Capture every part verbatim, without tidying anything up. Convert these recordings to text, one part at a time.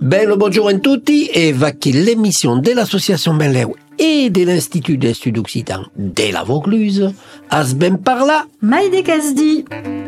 Bello buongiorno a tutti e va che l'émission de l'association Benleu et de l'Institut des Studies Occitan de la Vaucluse as ben parla. Maïde Casdi.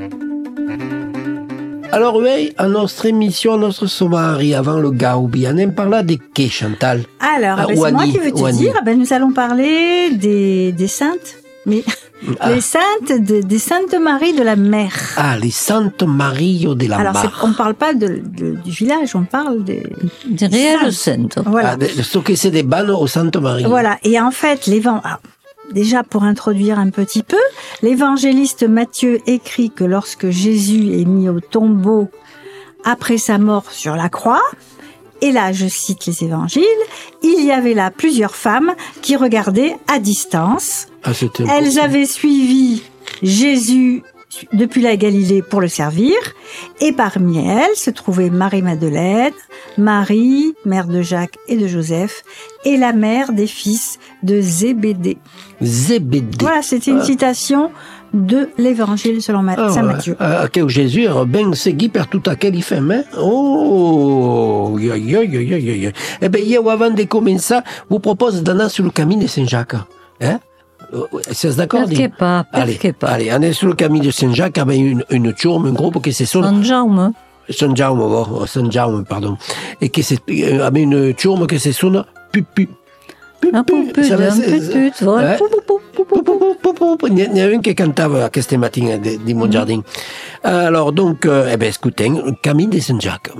Alors oui, à notre émission, à notre sommaire, avant le Gaubi, on aime parler de qui, Chantal? Alors, ah, ben, c'est moi qui veux te Ouani. dire, ben, nous allons parler des, des saintes, mais ah. les saintes, de, des saintes Marie de la Mer. Ah, les Saintes Marie de la Alors, Mar. c'est, on ne parle pas de, de, du village, on parle des, des réelles saintes. Voilà. Ah, de, ce que c'est des bannes aux Saintes Marie. Voilà. Et en fait, l'évangile, déjà pour introduire un petit peu, l'évangéliste Matthieu écrit que lorsque Jésus est mis au tombeau après sa mort sur la croix, et là je cite les évangiles, il y avait là plusieurs femmes qui regardaient à distance. Ah, c'était Elles important. avaient suivi Jésus depuis la Galilée pour le servir, et parmi elles se trouvaient Marie-Madeleine, Marie, mère de Jacques et de Joseph, et la mère des fils de Zébédée. Zébédée. Voilà, c'était une Ah. citation de l'évangile selon Ma- Ah, Saint ouais. Matthieu. Ah, que Jésus era ben segui per tot aquell i fem, eh? Oh! Oi, oi, oi, oi, oi, oi. Eh ben, jo, avant de començar, vous propose d'anar sur le camí de Saint-Jacques. Eh? Estàs d'acord? Perché pas, Allez, perché pas. allez, anem sur le camí de Saint-Jacques avec une, une tourme, un groupe que se son... Sant Jaume. Sant Jaume, oh, Sant Jaume, pardon. Et que c'est avec une tourme que se sonne pupu. Un puput, Ça va, un c'est- puput, voilà. Ouais. N'hi n'hi ha un que cantava aquest matí de, de mon jardin. Alors, donc, euh, eh ben, écoutez, Camí de Saint-Jacques.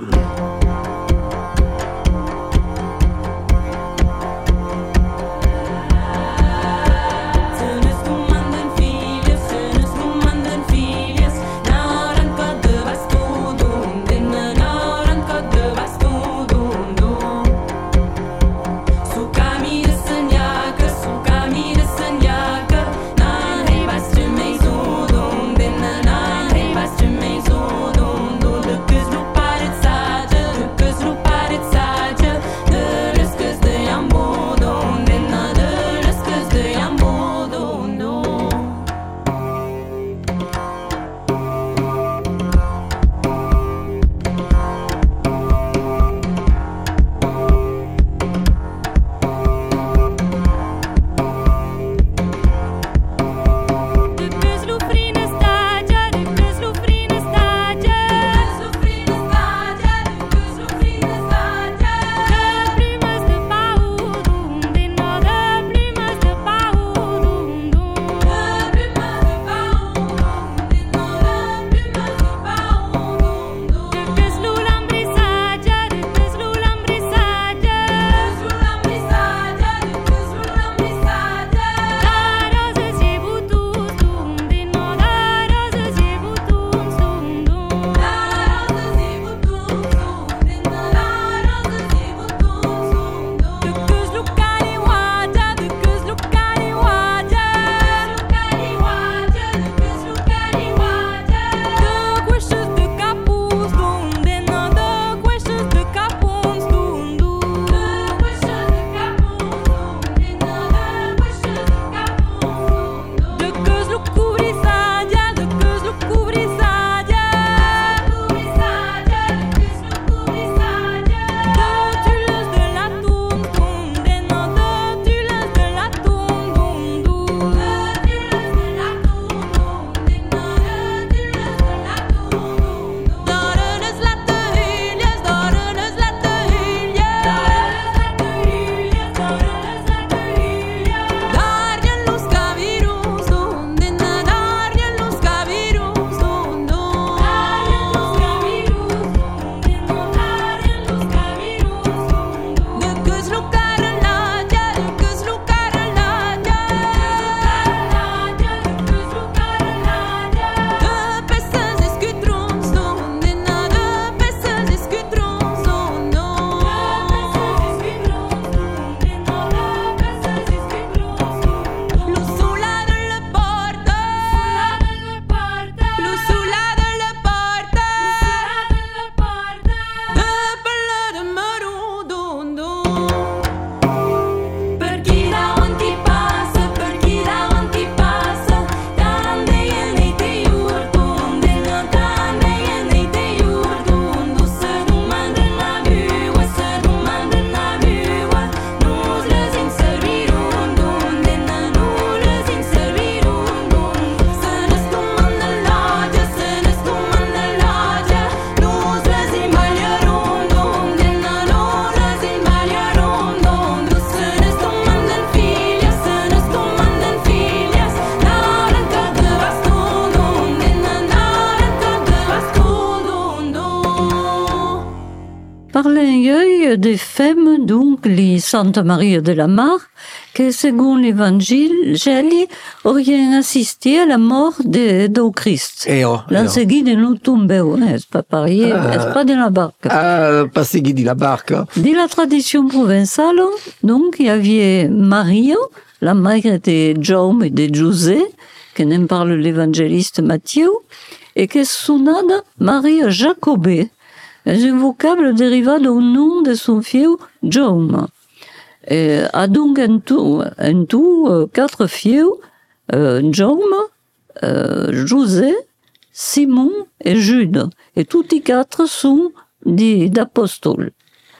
Parlem des femmes, donc, les Sainte Marie de la Mar, que, selon l'Évangile, auraient assisté à la mort de, de Christ. Eh oh, L'han eh oh. seguit dans le tombeau, hein, c'est pas pareil, Ah. c'est pas dans la barque. Ah, pas seguir de la barque. Dans la tradition provençale, donc, il y avait Marie, la mère de Jaume et de José, que n'en parle l'évangéliste Matthieu, et que son nom Marie Jacobée, est un vocable dérivé du nom de son fils Jaume. Et a donc en tout, en tout euh, quatre fils, euh, Jaume, euh, José, Simon et Jude. Et tous les quatre sont des apôtres.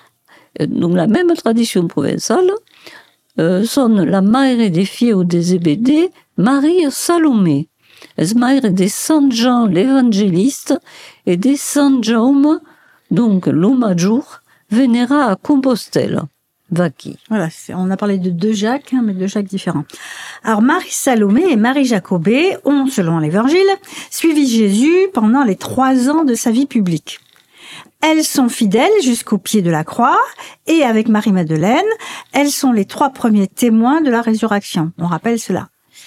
Donc la même tradition provençale euh, sont la mère des filles des Zébédée, Marie Salomé. La mère de Saint Jean l'évangéliste et de Saint Jaume, donc l'homme jour, vénéra à Compostelle. Vaki. Voilà, c'est- on a parlé de deux Jacques, hein, mais deux Jacques différents. Alors, Marie Salomé et Marie Jacobée ont, selon l'Évangile, suivi Jésus pendant les trois ans de sa vie publique. Elles sont fidèles jusqu'au pied de la croix, et avec Marie-Madeleine, elles sont les trois premiers témoins de la résurrection. On rappelle cela.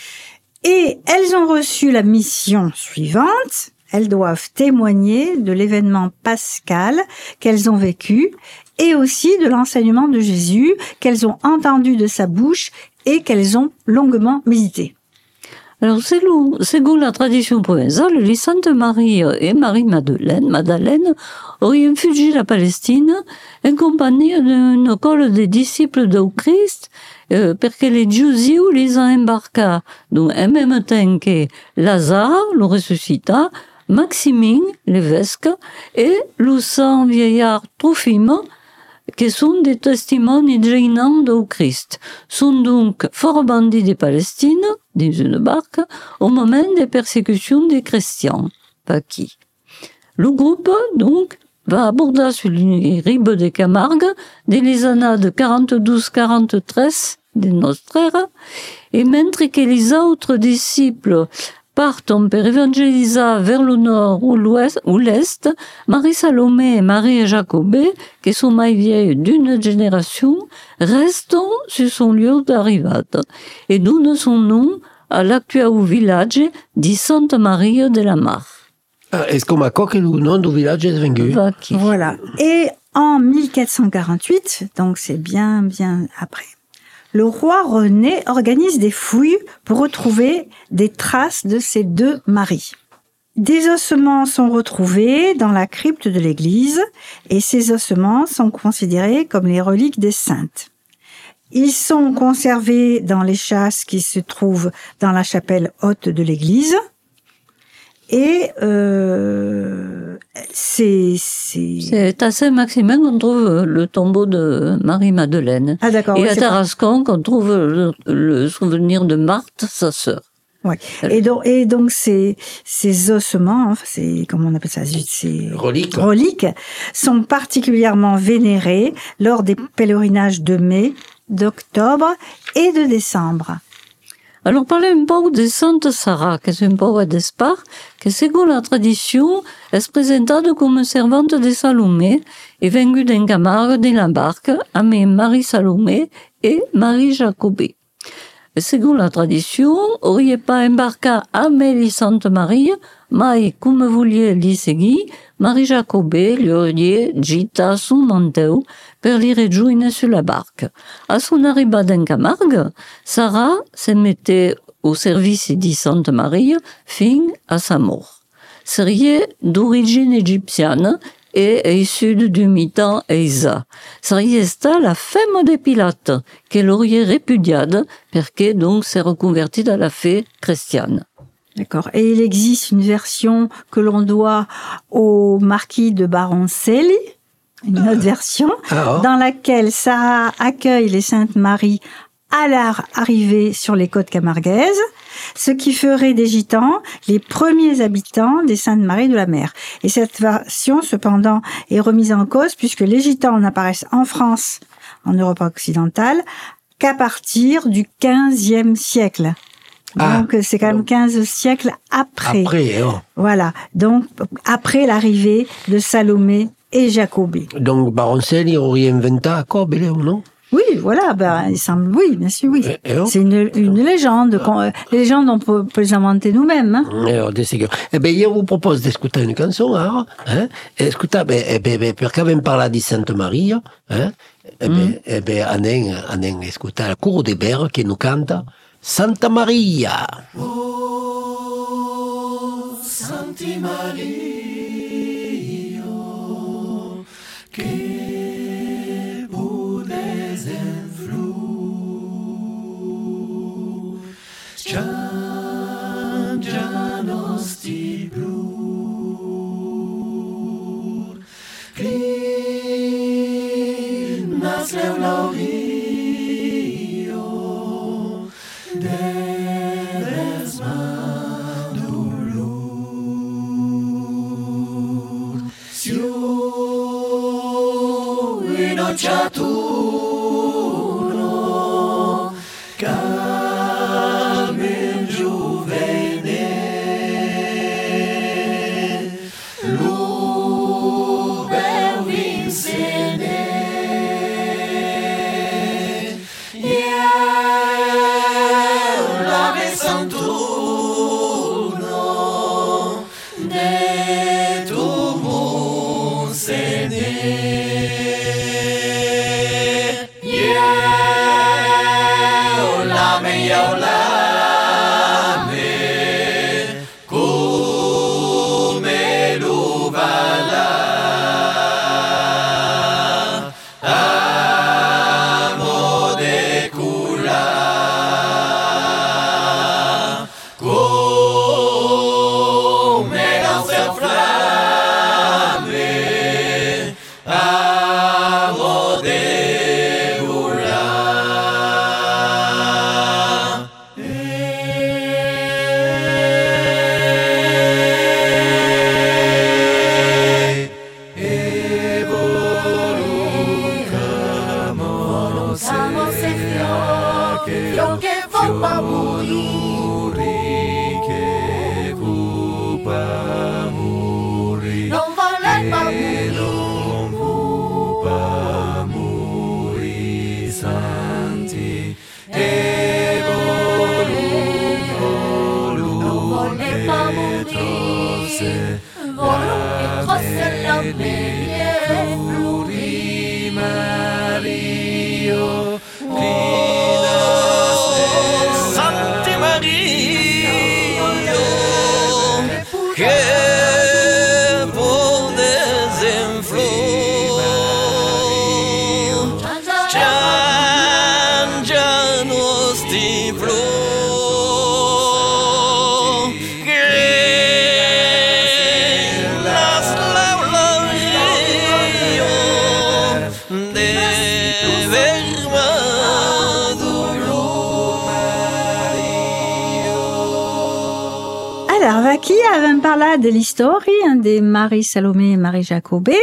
Et elles ont reçu la mission suivante. Elles doivent témoigner de l'événement pascal qu'elles ont vécu et aussi de l'enseignement de Jésus qu'elles ont entendu de sa bouche et qu'elles ont longuement médité. Alors, selon, selon la tradition provençale, les Saintes Marie et Marie-Madeleine, Madeleine, auraient fuggi la Palestine en compagnie d'une école des disciples de Christ, euh, perché les Giusi les ont embarqués, donc en même temps que Lazare, le ressuscita, Maximine, l'évêque, et le saint vieillard Trophime, qui sont des testimoni gênants de Christ, sont donc fort bandits de Palestine, dans une barque, au moment des persécutions des chrétiens. Pas qui. Le groupe, donc, va aborder sur les rives de Camargue, dès les années de quarante-douze quarante-treize de notre ère, et mentre que les autres disciples partent per évangéliser vers le nord ou l'ouest ou l'est, Marie Salomé et Marie Jacobée, qui sont mai vieilles d'une génération, restent sur son lieu d'arrivée et donnent son nom à l'actuel village de Sainte Marie de la Mar. Ah, est-ce qu'on m'a que le nom du village est venu? Vaki. Voilà. Et en mille quatre cent quarante-huit, donc c'est bien, bien après, le roi René organise des fouilles pour retrouver des traces de ces deux maris. Des ossements sont retrouvés dans la crypte de l'église et ces ossements sont considérés comme les reliques des saintes. Ils sont conservés dans les châsses qui se trouvent dans la chapelle haute de l'église. Et euh, c'est, c'est... C'est à Saint-Maximin qu'on trouve le tombeau de Marie-Madeleine. Ah d'accord. Et ouais, à c'est pas- Tarascon qu'on trouve le, le souvenir de Marthe, sa sœur. Ouais. Et donc, et donc ces, ces ossements, enfin, ces, comment on appelle ça, ces Reliques. reliques, sont particulièrement vénérés lors des pèlerinages de mai, d'octobre et de décembre. Alors, parlez un peu de Sainte Sarah, qui est un peu d'Espar, qui, selon la tradition, est présentée comme servante de Salomé et venue d'un Camargue de la barque avec Marie Salomé et Marie Jacobée. Et selon la tradition, aurait pas embarqué avec les Sainte Marie, mais comme vouliez les seguir, Marie Jacobée lui aurait gita son manteau per les rejoindre sur la barque. À son arrivée dans Camargue, Sarah se mettait au service de Sainte Marie fin à sa mort. Serait d'origine égyptienne et est issue du mitan Eisa. Serait la femme de Pilate, qu'elle aurait répudiée, parce donc s'est reconvertie dans la foi chrétienne. D'accord. Et il existe une version que l'on doit au marquis de Baroncelli, une autre version, Ah, oh. dans laquelle Sarah accueille les Saintes Maries à leur arrivée sur les côtes camarguaises, ce qui ferait des Gitans les premiers habitants des Saintes Maries de la Mer. Et cette version, cependant, est remise en cause puisque les Gitans n'apparaissent en France, en Europe occidentale, qu'à partir du quinzième siècle. Ah. Donc, c'est quand même quinze siècles après. Après, oh. Voilà. Donc, après l'arrivée de Salomé et Jacobée. Donc, Baroncel, il aurait inventé à quoi, Bélé, ou non? Oui, voilà, ben, il semble, oui, bien sûr, oui. Et, et oh. C'est une, une légende. Euh, les légendes, on peut, peut les inventer nous-mêmes. Hein. Alors, eh bien, je vous propose d'écouter une chanson, hein, hein, écoutez, ben, eh ben, ben, perché ben parla di Santa Maria, hein, eh ben, mm. eh ben, anem, anem escutar il coro de Ber che nous canta Santa Maria. Oh, Santi Maria, che pudes en flu, changianos di blu, clinas leulaurio, debes madulur, siu innociatuno, carmen juvene, lubel vincene, ielave santuno, de tu sene. Qui avem parlat de l'histoire de Marie Salomé et Marie Jacobée.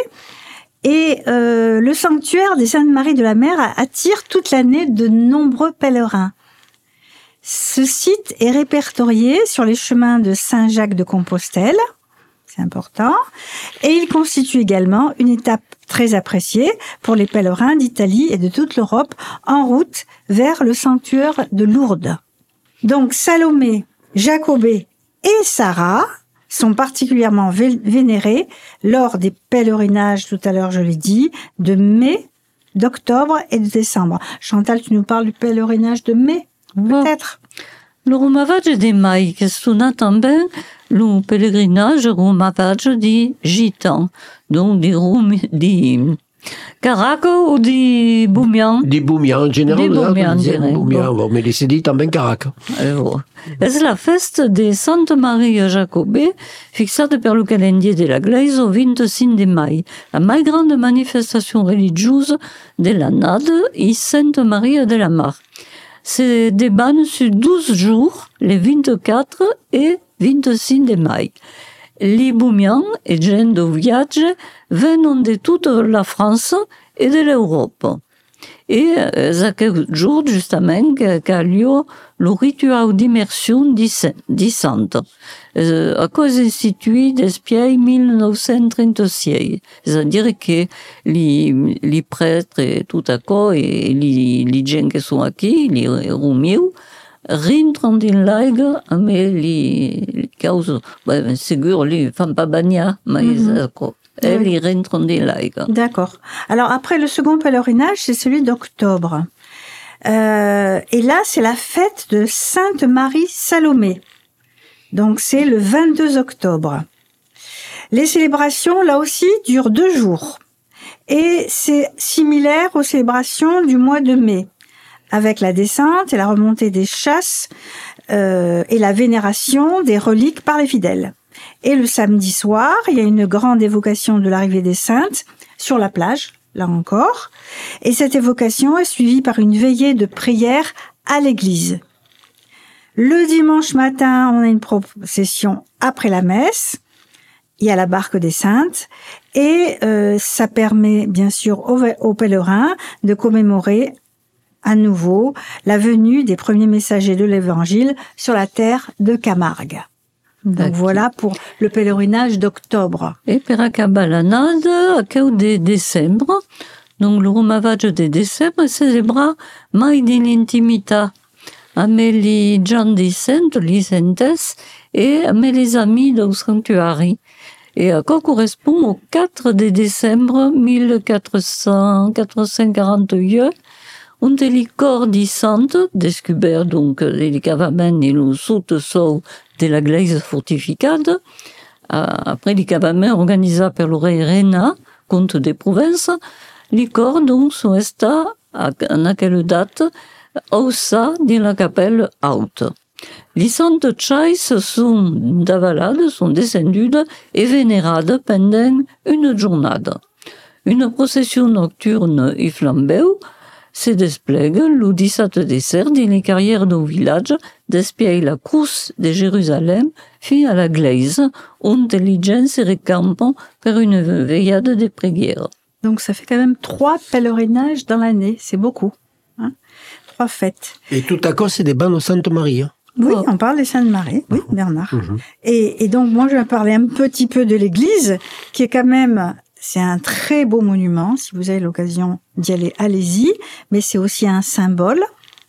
Et euh, le sanctuaire des Saintes Maries de la Mer attire toute l'année de nombreux pèlerins. Ce site est répertorié sur les chemins de Saint-Jacques de Compostelle, c'est important, et il constitue également une étape très appréciée pour les pèlerins d'Italie et de toute l'Europe en route vers le sanctuaire de Lourdes. Donc Salomé, Jacobée et Sarah sont particulièrement vénérés lors des pèlerinages, tout à l'heure je l'ai dit, de mai, d'octobre et de décembre. Chantal, tu nous parles du pèlerinage de mai, peut-être? Le romavaggio di mai, che suona também le pèlerinage romavaggio di Gitan, donc di Rum, di Caraca ou di Boumian? Di Boumian, en général. Di Boumian, direi. Boumian, bon. Mais si dit também Caraca. Alors, es la festa de Santa Maria Jacobée, fixata per lo calendier de la Gleise au vingt-cinc de mai, la mai grande manifestation religieuse de l'année et Sainte Maria de la Mar. Se débanne sur douze jours, les vingt-quatre et vingt-cinq de mai. Les Boumians et gens de viaggio vengono de toute la France et de l'Europe. Et ça quelques jours, justement, qu'a lieu le rituel d'immersion di santo, a cosa instituée depuis dix-neuf cent trente-six. C'est-à-dire que les, les prêtres et tout à coup, et les, les gens qui sont ici, les romieux, rentrent dans l'aigre, mais les, les causes, ben, sûr, les ne font pas bagner, mais mm-hmm. Elles oui. rentrent dans l'aigre. D'accord. Alors après, le second pèlerinage, c'est celui d'octobre. Euh, et là, c'est la fête de Sainte Marie Salomé. Donc, c'est le vingt-deux octobre. Les célébrations, là aussi, durent deux jours. Et c'est similaire aux célébrations du mois de mai, avec la descente et la remontée des chasses euh, et la vénération des reliques par les fidèles. Et le samedi soir, il y a une grande évocation de l'arrivée des saintes sur la plage, là encore. Et cette évocation est suivie par une veillée de prière à l'église. Le dimanche matin, on a une procession après la messe. Il y a la barque des saintes. Et euh, ça permet, bien sûr, aux, aux pèlerins de commémorer à nouveau la venue des premiers messagers de l'Évangile sur la terre de Camargue. Donc D'accord. Voilà pour le pèlerinage d'octobre. Et per acabalanade, a cau de décembre, donc le romavage de décembre célébra mai de l'intimita, avec les gens des saintes, les saintes, et avec les amis du sanctuari. Et à quoi correspond au quatre de décembre mille quatre cent quarante-huit, un des corps des saintes, découvert donc les cavaments et le sous-sol de la glaise fortificée, après les cavaments organisés par le roi Réna, comte des provinces, les corps donc sont restés à quelle date au sein de la capelle haute. Les saintes chais sont d'avalades, sont descendues et vénérades pendant une journée. Une procession nocturne et flambée se desplegue le dix-sept décembre dans les carrières du village, d'espier la croix de Jérusalem fin à la glaise, où les gens se recampent pour une veillade de prière. Donc ça fait quand même trois pèlerinages dans l'année, c'est beaucoup. Hein, trois fêtes. Et tout à coup, c'est des bancs de Sainte Marie. Hein. Oui, on parle des Saintes Marie, oui, Bernard. Mmh. Et, et donc moi je vais parler un petit peu de l'église, qui est quand même... C'est un très beau monument. Si vous avez l'occasion d'y aller, allez-y. Mais c'est aussi un symbole.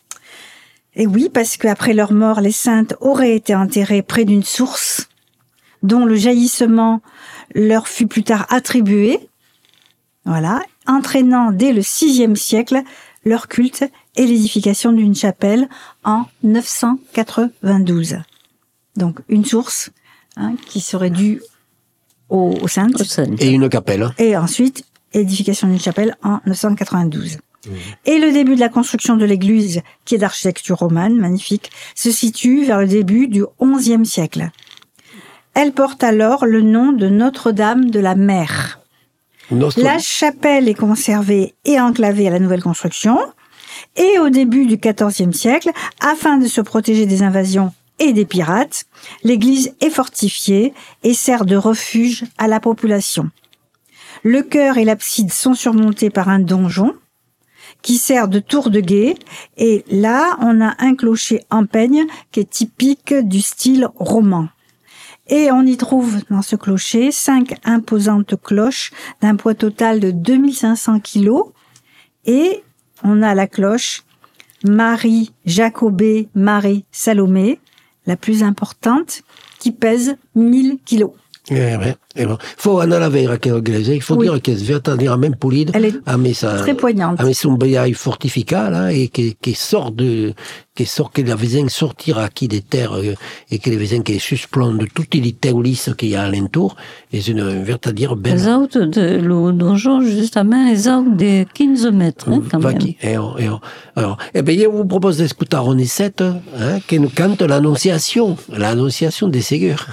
Et oui, parce qu'après leur mort, les saintes auraient été enterrées près d'une source dont le jaillissement leur fut plus tard attribué. Voilà. Entraînant dès le sixième siècle leur culte et l'édification d'une chapelle en neuf cent quatre-vingt-douze. Donc, une source hein, qui serait due Aux, aux saintes. Et une capelle. Et ensuite, édification d'une chapelle en neuf cent quatre-vingt-douze. Mmh. Et le début de la construction de l'église, qui est d'architecture romane, magnifique, se situe vers le début du onzième siècle. Elle porte alors le nom de Notre-Dame de la Mer. Notre... La chapelle est conservée et enclavée à la nouvelle construction. Et au début du quatorzième siècle, afin de se protéger des invasions et des pirates, l'église est fortifiée et sert de refuge à la population. Le chœur et l'abside sont surmontés par un donjon qui sert de tour de guet, et là, on a un clocher en peigne qui est typique du style roman. Et on y trouve dans ce clocher cinq imposantes cloches d'un poids total de deux mille cinq cents kilos, et on a la cloche Marie Jacobée Marie Salomé, la plus importante, qui pèse mille kilos. Eh ben, eh ben. Faut en alaver à quelle glaise. Il faut oui. dire qu'elle se veut dire même polide. Elle est sa, très poignante. Avec son bailliage fortifié, là, et qui, qui sort de, qui sort, que la vaisine sortira qui des terres, euh, et que les vaisines qui susplendent de toutes les terres lisses qu'il y a alentour. Et c'est une véritable belle. Les autres de, le donjon, justement, les autres de quinze mètres, hein, quand même. Et, et, et, alors, eh ben, je vous propose d'écouter Ronissette, hein, qui nous cante l'annonciation, l'annonciation des Seigneurs.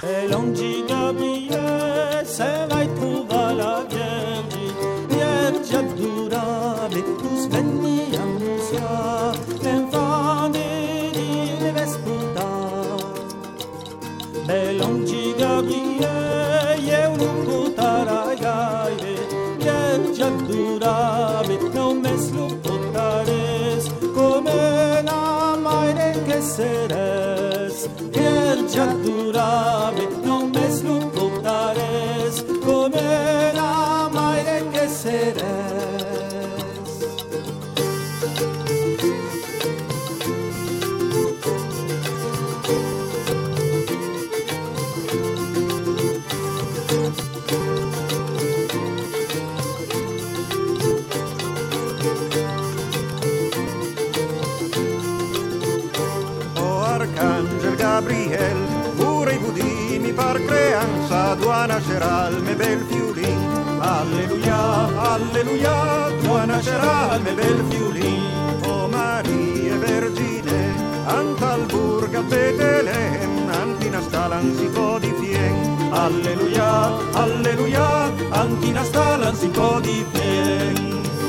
Se vai trovar la Vierge, Vierge adorable, tous venni annunciar, l'infante di vesputar. Belongi Gabriele, eu non potarai gaire, Vierge adorable, non me lo potarai. il mio bel fiulin. Alleluia, alleluia, tua nascerà il mio bel fiulin. O Maria Vergine, antal burga Betelem, antina stalan si po di fien. Alleluia, alleluia, antina stalan si po di fien.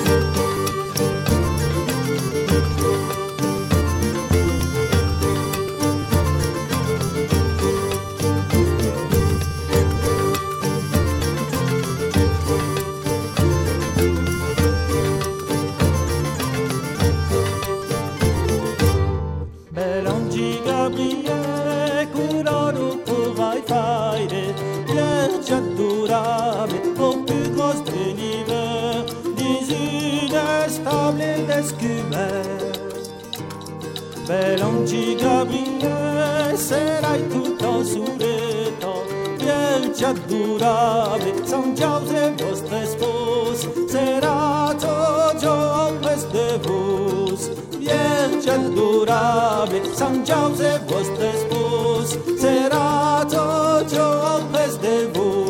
Belongi Gabriele, sarai tutto sureto, Vierge adorabile, San Giuse vostro sposo, serato Giove de vos. Vierge adorabile, San Giuse vostro sposo, serato Giove de vos.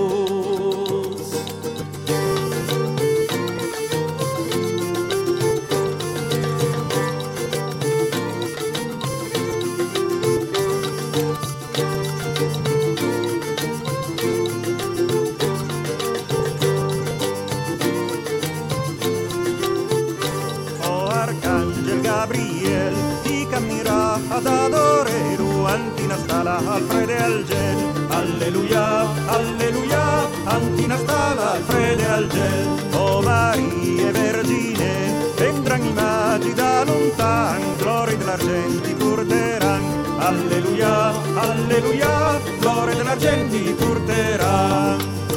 Ad adorare antina stala al frede al gel. Alleluia, alleluia, antina stala al frede al gel. O Maria Vergine, vendran i magi da lontan, gloria dell'argenti porteran. Alleluia, alleluia, gloria dell'argenti porteran.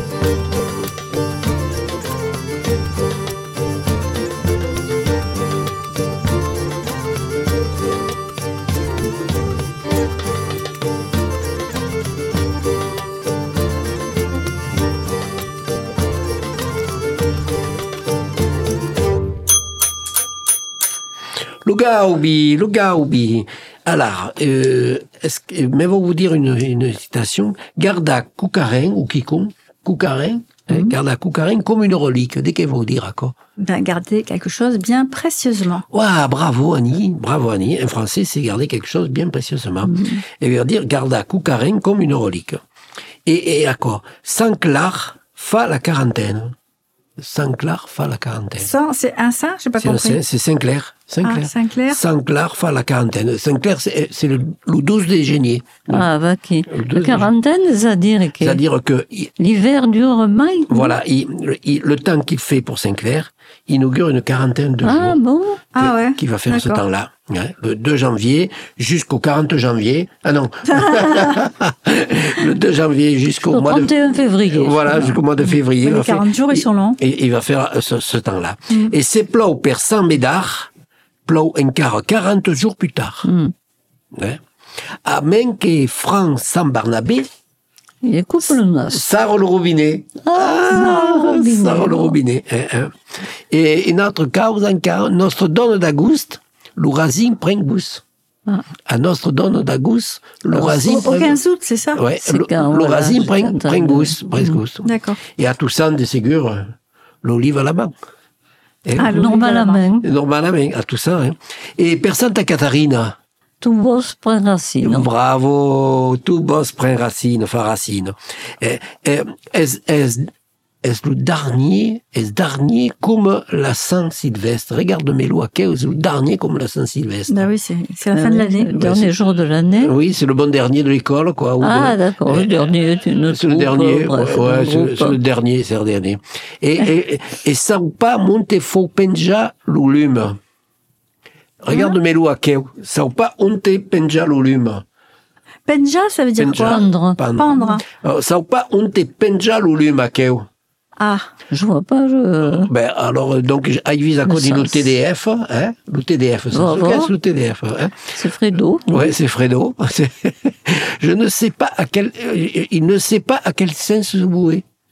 Le Gaubi, le Gaubi. Alors, euh, est-ce que, mais on va vous dire une, une citation. Garda Coucarin, ou quiconque, Coucarin, hein, Mhm. garda Coucarin comme une relique. Dès qu'elle va vous dire à quoi? Ben, garder quelque chose bien précieusement. Ouah, bravo Annie, bravo Annie. En français, c'est garder quelque chose bien précieusement. Mhm. Elle veut dire garda Coucarin comme une relique. Et, et à quoi? Saint-Clar, fa la quarantaine. Saint-Clar, fa la quarantaine. Saint, c'est un saint, j'ai pas C'est un compris. saint, c'est Saint-Clair. Saint-Clair. Ah, Saint-Clair. Saint-Clar, fa la quarantaine. Saint-Clair, c'est, c'est le, le douze des géniers. Ah, va qui. Le deux La quarantaine, c'est-à-dire que C'est-à-dire que, il- l'hiver dure mai. voilà, il, il- le temps qu'il fait pour Saint-Clair, il inaugure une quarantaine de Ah jours. bon? que- Ah ouais. Qui va faire ce D'accord. temps-là. Hein, le deux janvier jusqu'au quarante janvier. Ah non. Le deux janvier jusqu'au Au mois de... trente et un février. Voilà, jusqu'au mois de février. Oui, il va les quarante faire- jours, ils sont longs. Et il va faire euh, ce, ce temps-là. Mm. Et c'est plou per Saint Médard, plou encara quarante jours plus tard. Hmm. Hein. À Menque Franc Saint Barnabé, Il est couple neuf. Sarre le robinet. Ah, le robinet. Sarre le robinet. hein, hein. Et in notre cause encara, nostre donne d'Auguste, l'ourasin prengus. Ah. À nostre donne d'Auguste, l'ourasin Au, au quinze août, c'est ça? Ouais, C'est quand, l'ourasin voilà, c'est quand, prengus. prengus. D'accord. Et à Toussaint de Ségur, l'olive à la main. Hein. Ah, l'olive Normal à main. Normalement, à tout ça. Hein. Et per Santa Catarina, Tout boss prend racine. bravo, tout boss prend racine, fa racine. Eh, eh, est, est, est le dernier, est le dernier comme la Saint-Sylvestre. Regarde-moi à quel est le dernier comme la Saint-Sylvestre. Bah oui, c'est c'est la Ah fin de oui, l'année. Le dernier jour de l'année. Oui, c'est le bon dernier de l'école, quoi. ou de- Ah, d'accord. Le Eh, dernier est une C'est le troupe, dernier, bref, ouais, un ouais, c'est, groupe. c'est le dernier, c'est le dernier. Et, et, et ça ou pas monte faux penja l'ulume. Regarde-moi à quel, ça ou pas onte penja l'ulume. Penja, ça veut dire Penja. quoi? Pendre. Pendre. Euh, Ça ou pas onte penja l'ulume à quel. Ah, Je vois pas, je... Ben, alors, donc, I vise à Le cause le sens. T D F, hein, le T D F, ça Bravo. se casse le T D F, hein. C'est Fredo. Ouais, c'est Fredo. C'est- Je ne sais pas à quel, euh, il ne sait pas à quel sens se vouer.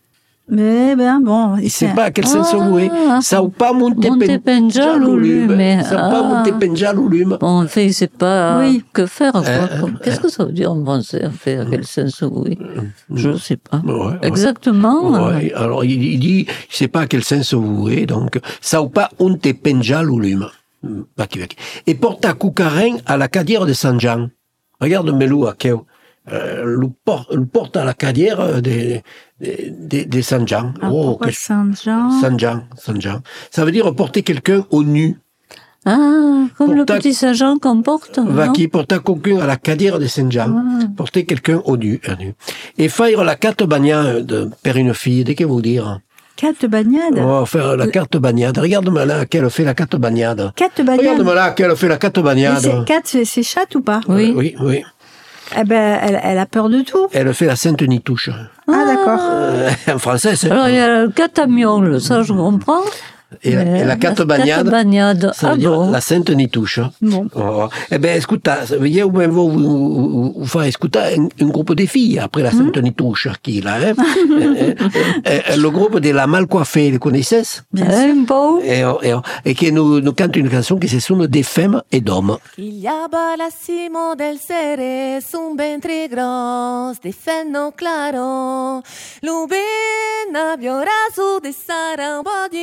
Mais ben bon, Il ne sait c'est- pas à quel sens Ah, vouer. Ça ou pas monter Montepenjal ou lume. Ça ou pas Ah. monter penjal ou lume. Bon, en fait, il sait pas Oui. que faire. Quoi. Euh, Qu'est-ce que ça veut dire en français, en fait, à quel sens oui. Je ne sais pas. Ouais, ouais. Exactement. Ouais, alors il, il dit, je ne sais pas à quel sens vouer, donc ça ou pas onte penjal ou lume. Vaki, vaki. Et porta cucaren à la cadière de San Jean. Regarde Melou à Keo. Euh, le, por- le porte à la cadière de, de, de, de San Jean. Ah, Oh, pourquoi que- Saint-Jean? San Jean, San Jean. Ça veut dire porter quelqu'un au nu. Ah, comme le Porta- petit Saint-Jean qu'on porte. non Vaki porta quelqu'un à la cadière de Saint Jean. Ah. Porter quelqu'un au nu, à nu. Et faire la carte bagnade de per une fille, de que vous dire? Quatre bagnades. On va faire la carte bagnade. Regarde-moi là, qu'elle fait la carte bagnade. Quatre bagnades. Regarde-moi là, qu'elle fait la carte Mais bagnade. c'est- quatre, c'est- c'est chatte ou pas? Oui. Euh, oui, oui. Eh ben, elle, elle a peur de tout. Elle fait la Sainte Nitouche. Ah, d'accord. Euh, en français, c'est. Alors, il y a le catamiole, ça je comprends. Et, la- Mais et la carte bagnade. bagnade. Ça Ah veut dire bon. la Sainte Nitouche. Bon. Oh. Eh bien, écoute, vous vous, vous, vous faire écouter un, un groupe de filles après la Sainte Nitouche qui est là. Hein. Eh, eh, eh, le groupe de la mal coiffée, les connaissez? Bien sûr. Un peu. Et, et, et qui nous, nous cante une chanson qui se sonne des femmes et d'hommes. Il abalassimo del sere su un ventre gros de fenno claro. Lubina viora su de sara un po'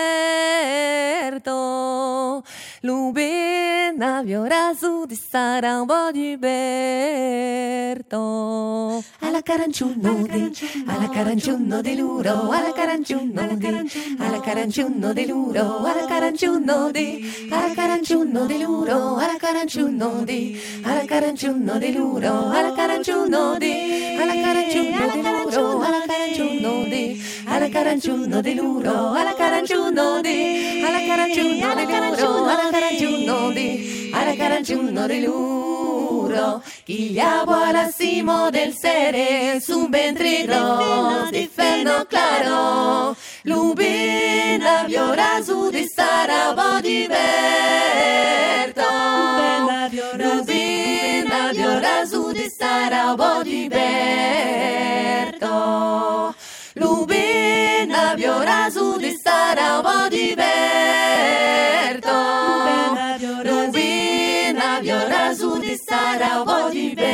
diverto. Lubina viora su de sara un po' diverto. Alla caranciuno di, alla caranciuno di luro, alla caranciuno di, alla caranciuno di luro, alla caranciuno di, alla caranciuno di luro, alla caranciuno di, alla caranciuno di luro, alla caranciuno di, alla caranciuno di luro, alla caranciuno di, alla caranciuno di luro, alla caranciuno di, alla caranciuno di luro, alla caranciuno di, alla caranciuno di luro. Chi gli abalassimo del sere su un ventre gros di fenno claro. Lubina viora su di sara po' diverto. Lubina viora su di sara po' diverto. Lubina viora su di sara po' diverto. Lubina viora su di sara po'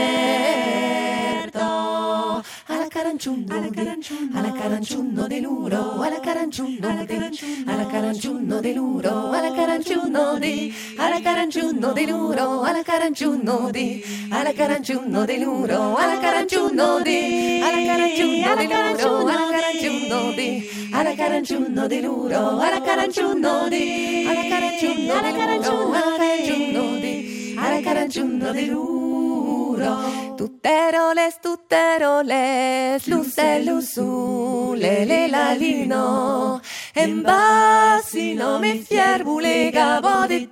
diverto. Alla caranciuno di, alla caranciuno di luro, alla caranciuno di, alla caranciuno di luro, alla caranciuno di, alla caranciuno di luro, alla caranciuno di, alla caranciuno di luro, alla caranciuno di, alla caranciuno di luro, alla caranciuno di, alla caranciuno di luro, alla caranciuno di, alla caranciuno di luro, alla caranciuno di, alla caranciuno di luro. Tutteroles, tutteroles, luce, luzule, le lalino, en basino me fierbule gabo di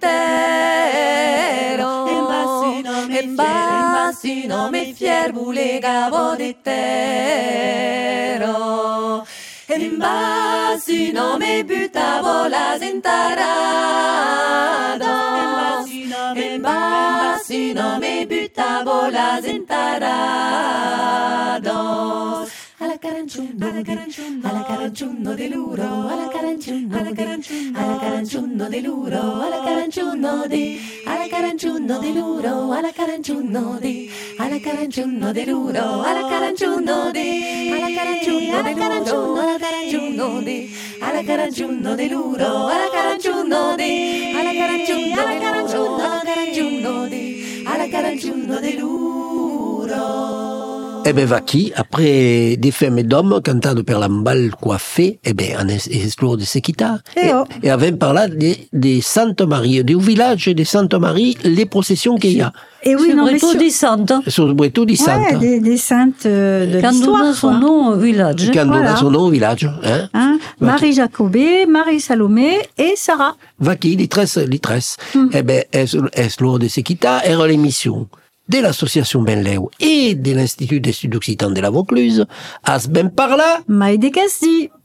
tero, en basino me fierbule gabo di tero, en basino me butavo las entaradas, en basino me butavo las entaradas. Alla caranciuno, alla caranciuno, alla caranciuno di luro, alla caranciuno, alla caranciuno, alla caranciuno di luro, alla caranciuno di, alla caranciuno di luro, alla caranciuno di, alla caranciuno di luro, alla caranciuno di, alla caranciuno di luro, alla caranciuno di, alla caranciuno di luro, alla caranciuno di, alla caranciuno, alla caranciuno, alla caranciuno di, alla caranciuno di luro. Eh bien, Vaki, après des femmes et d'hommes, cantant per la mal coiffée, eh bien, on explore de Sekita. Eh Et, oh. et avec par là des, des Saintes Marie, des villages des Saintes Marie, les processions qu'il y a. Et oui, C'est non, mais Breton sur- descente. Sur le Breton des Saintes. ouais, des, des saintes euh, de Quand on l'histoire. donne son quoi. nom au village. Quand on Voilà. a son nom au village. Hein? Hein, Marie Jacobé, Marie Salomé et Sarah. Vaki, l'itresse, l'itresse. Hmm. Eh bien, explore de Sekita, era l'émission de l'association Benleu et de l'Institut d'études occitan de la Vaucluse, as ben par là, Maï de Casdi.